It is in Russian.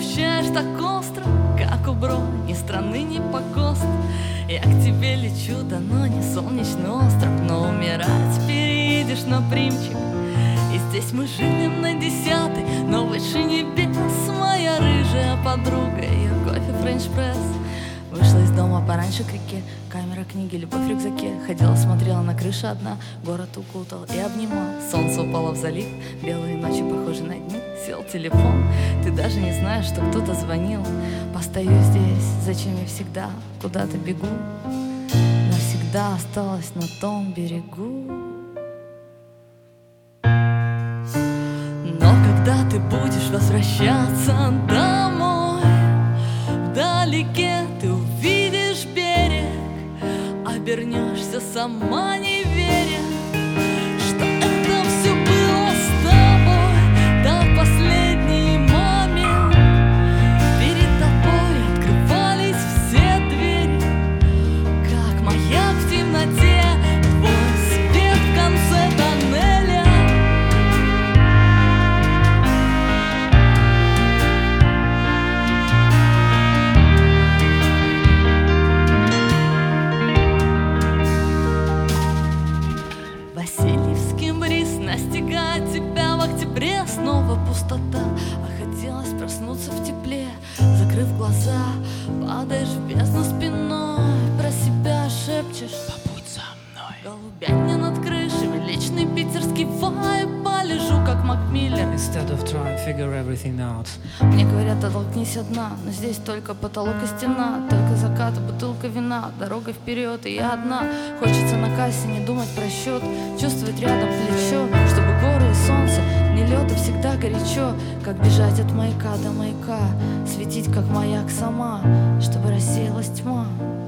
ощущаешь так остро, как у бро, ни страны, ни погост. Я к тебе лечу, да но не солнечный остров, но умирать переедешь на Примчик. И здесь мы живем на 10-й, но выше небес. Моя рыжая подруга, ее кофе френч-пресс. Вышла из дома пораньше к реке, камера, книги, любовь в рюкзаке. Ходила, смотрела на крышу одна, город укутал и обнимал. Солнце упало в залив, белые ночи похожи на дни. Сел телефон, ты даже не знаешь, что кто-то звонил. Постою здесь, зачем я всегда куда-то бегу? Навсегда осталась на том берегу. Но когда ты будешь возвращаться домой, вдалеке ты увидишь берег, обернешься сама не веря, что это все было с тобой до последний момент. Перед тобой открывались все двери, как маяк в темноте, твой свет в конце тоннеля. Васильевский бриз настигает тебя в октябре. Снова пустота, а хотелось проснуться в тепле. Закрыв глаза, падаешь в бездну спиной, про себя шепчешь: побудь со мной. Голубятня над крышами, личный питерский вайб. Полежу, как Макмиллер, Instead of trying to figure everything out. Мне говорят, оттолкнись одна, но здесь только потолок и стена, только закат и бутылка вина, дорога вперед, и я одна. Хочется на кассе не думать про счет, чувствовать рядом плечо, чтобы горы и солнце, не лед, и всегда горячо. Как бежать от маяка до маяка, светить как маяк сама, чтобы рассеялась тьма.